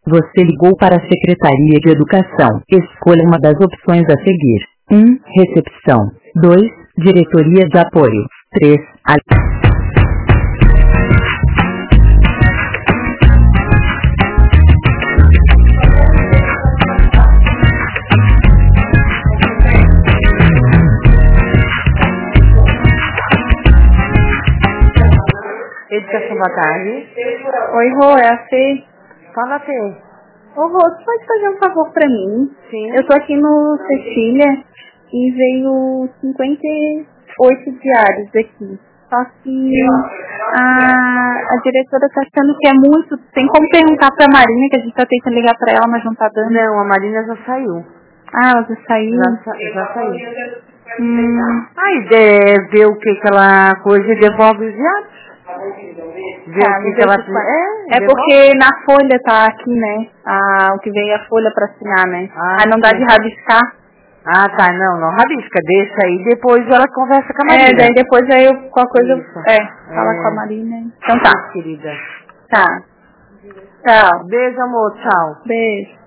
Você ligou para a Secretaria de Educação. Escolha uma das opções a seguir. 1. Recepção. 2. Diretoria de Apoio. 3. Educação, boa tarde. Oi, Rô, é a Fê. Fala, Fê. Ô, Rô, você pode fazer um favor pra mim? Sim. Eu tô aqui no Cecília e veio 58 diários aqui. Só que a diretora tá achando que é muito. Tem como perguntar pra Marina, que a gente tá tentando ligar pra ela, mas não tá dando. Não, a Marina já saiu. Ah, ela já saiu? Já saiu. Aí Vê o que ela coisa e devolve os diários. Vê o que ela... porque na folha tá aqui, né? O que veio a folha pra assinar, né? Aí não dá de rabiscar. Ah, tá, não rabisca, deixa aí, depois ela conversa com a Marina. Daí depois eu, qualquer coisa, fala com a Marina. Então tá. Querida. Tá. Tchau. Beijo, amor, tchau. Beijo.